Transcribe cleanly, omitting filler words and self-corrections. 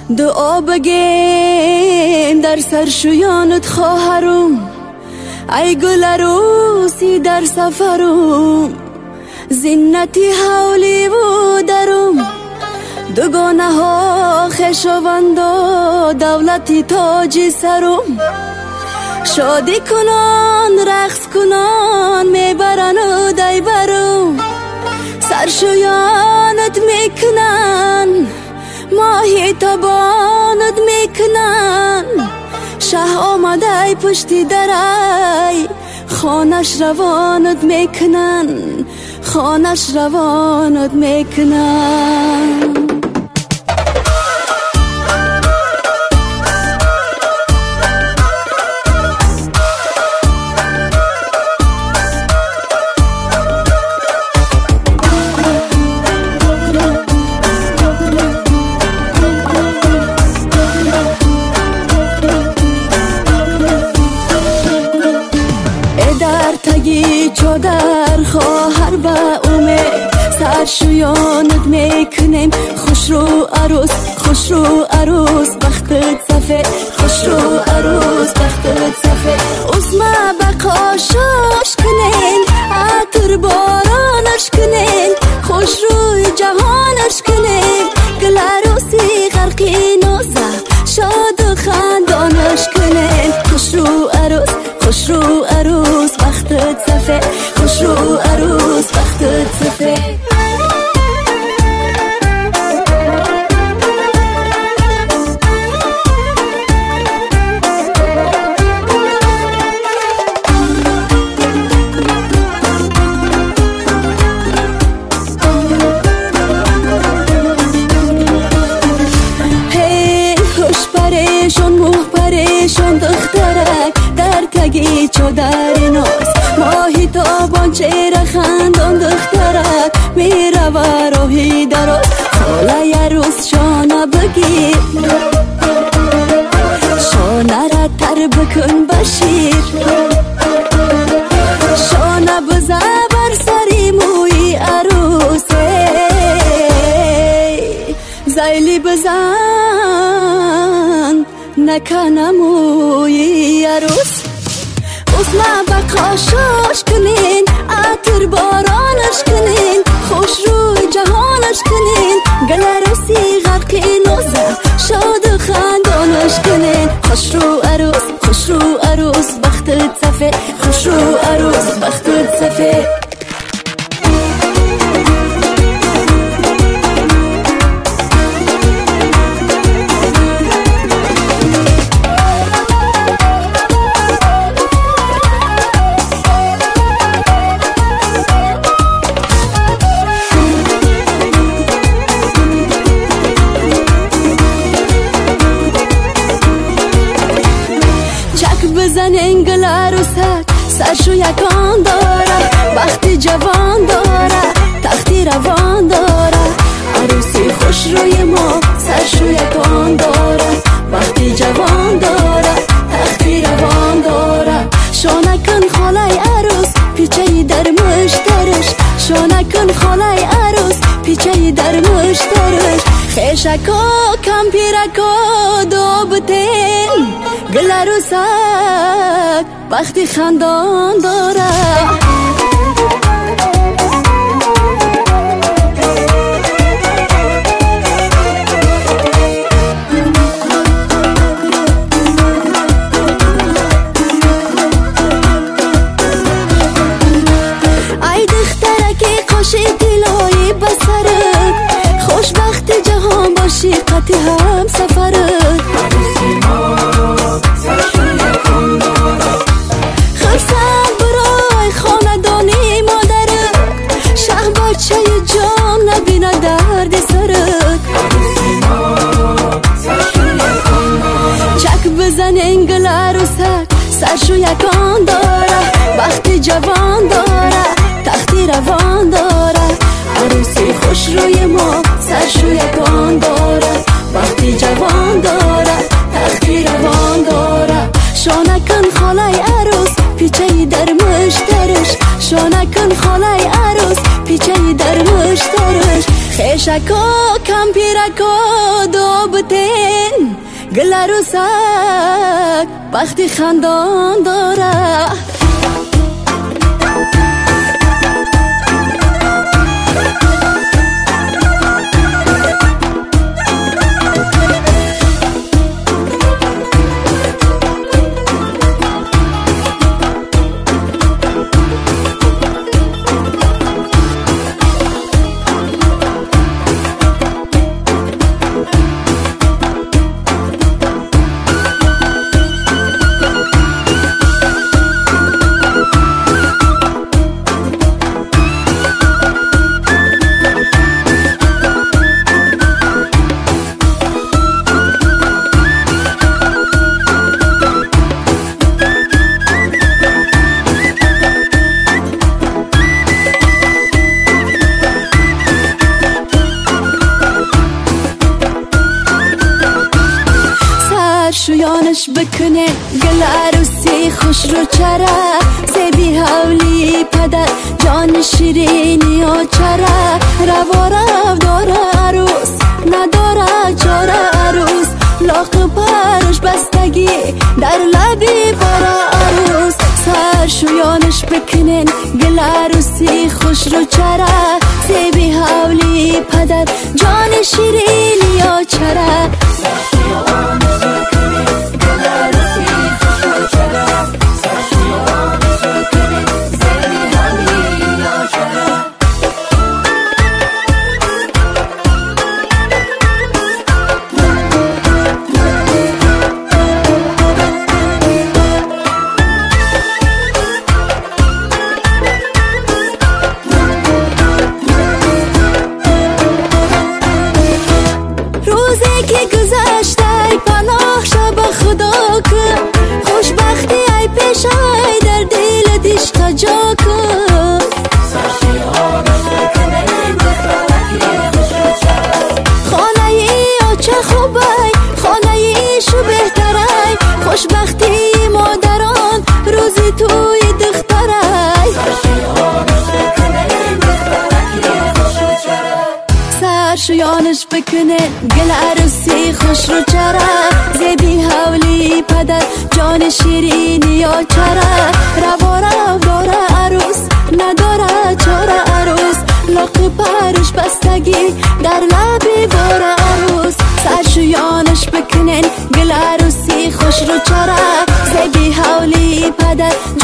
دعا بگیم در سرشویانت خواهرم، ای گل عروسی در سفرم، زینتی حولی و درم، دوگانه ها خشاوند و دولتی تاج سرم، شادی کنان رقص کنان میبرن و دی برم، سرشویانت میکنن ماهی تبانت میکنن، شه آمده پشتی درای خانش روانت میکنن، خانش روانت میکنن. چادر خواهر با اومه سرشویانت میکنیم، خوش رو عروس خوش رو عروس بختت سفید، خوش رو عروس بختت سفید، اسمه بقاشاش کنین عطر بارانش کنین، خوش روی جهانش کنین، گل عروسی غرقی نوزه شاد و خندانش کنین، خوش رو عروس خوش رو عروس بختت سفید، خوش رو عروس بختت سفید. هی خوش پریشون موه پریشون دخترک در تگی چادر ناز، ماهی تابان چهره خندان دخترک میره و راهی دراز، خاله عروس شانه بگیر شانه را تر بکن بشیر، شانه بزه بر سری موی عروسه، زیلی بزن نکنه موی عروس، اسمه بقاشاش کنین عطر بارانش کنین، خوش روی جهانش کنین، گل عروسی غرقی نوزه شاد و خندانش کنین، خوش رو عروس خوش رو عروس بختت سفید، خوش رو عروس بختت سفید. بزنین گل عروسک سرشو یکان داره، وقتی جوان داره تختی روان داره، عروسی خوش روی ما سرشو یکان داره، وقتی جوان داره تختی روان داره، شانه کن خاله عروس پیچه در مشترش، شانه کن خاله عروس پیچه در مشترش، خیشکا کمپیرکا دو بتین، گل عروسک وقتی خندان داره. ای دخترکی قاشی دلایی بسرت، خوشبخت جهان باشی قطی هم سفرت، خرسند برای خاندانی مادرت، شه بچه جان نبینه درد سرت، چک بزنین گل عروسک سرشو یکان داره، وقتی جوان داره تختی روان داره، عروسی خوش روی ما سرشو یکان داره، وقتی جوان داره تختی روان داره، شانه کن خاله عروس پیچه در مشترش، شانه کن خاله عروس پیچه در مشترش، خیشکو کمپیرکو دو بتین گل عروسک بختی خندان داره شویانش بکنه گل عروسی خوش رو چرا زیبی حولی پدر جان شیرینی و چرا روا رو داره عروس نداره چاره عروس لاغ پرش بستگی در لبی باره عروس سر شویانش بکنن گل عروسی خوش رو چرا زیبی حولی پدر جان شیرینی و چرا خوشبختی ای پیش ای در دل دیشتا جا کن خانه ای چه خوبای خانه ای شو بهترای خوشبختی مادران روزی توی دخترای سرشویانش بکنه گل عروسی خوش رو چرا زیبی حولی پدر جان شیرینی یا چرا روا رو داره عروس نداره چاره عروس لاغ پرش بستگی در لبی باره عروس سرشویانش بکنن گل عروسی خوش رو چرا زیبی حولی پدر